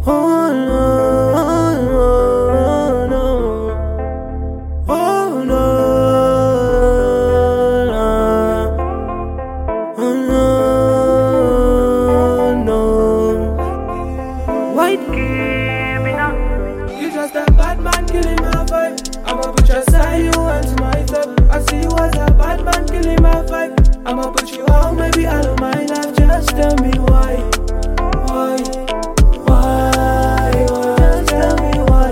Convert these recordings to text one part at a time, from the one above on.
Oh no, no, oh no, no, oh no, no. White criminal. You just a bad man killing my vibe. I'ma put your side, you want my top. I see you as a bad man killing my vibe. I'ma put you out, maybe I don't mind. Just tell me why. Just tell me why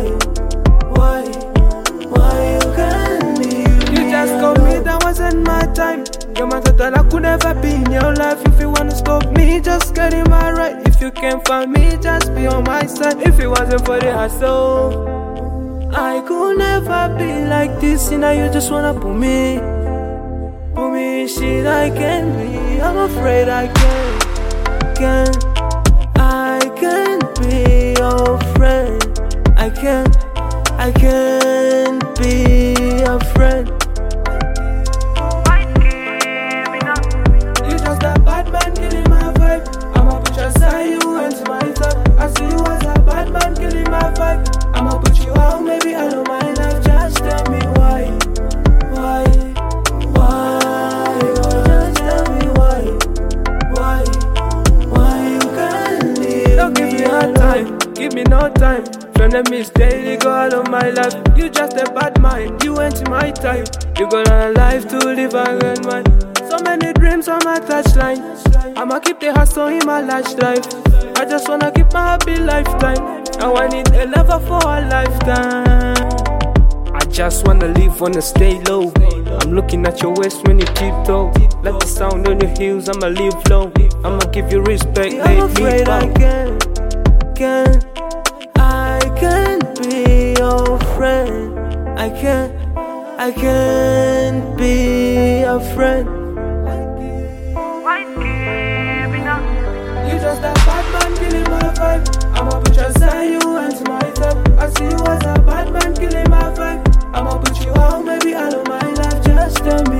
you can't leave me. You just called me, that wasn't my time. You're my daughter, I could never be in your life. If you wanna stop me, just get in my right. If you can't find me, just be on my side. If it wasn't for the hustle, I could never be like this. You know, you just wanna put me in shit I can't be. I'm afraid I can't be your friend. I can't be your friend. You just a bad man killing my vibe. I'ma put your side, you went to my top. I see you as a bad man killing my vibe. I'ma put you out, maybe I don't mind. Just tell me why. Just tell me why you can't leave. Don't give me hard time, give me no time. Frenemies daily go out of my life. You just a bad mind, you ain't my type. You got a life to live and mine. So many dreams on my touchline. I'ma keep the hustle in my lifestyle. I just wanna keep my happy lifetime. Now I need a lover for a lifetime. I just wanna live, wanna stay low. I'm looking at your waist when you tiptoe. Like the sound on your heels, I'ma live low. I'ma give you respect, I'm afraid I can't be your friend. I can't be your friend. You just a bad man killing my vibe. I'ma put your side, you went to my top. I see you as a bad man killing my vibe. I'ma put you out, maybe I don't mind. Just tell me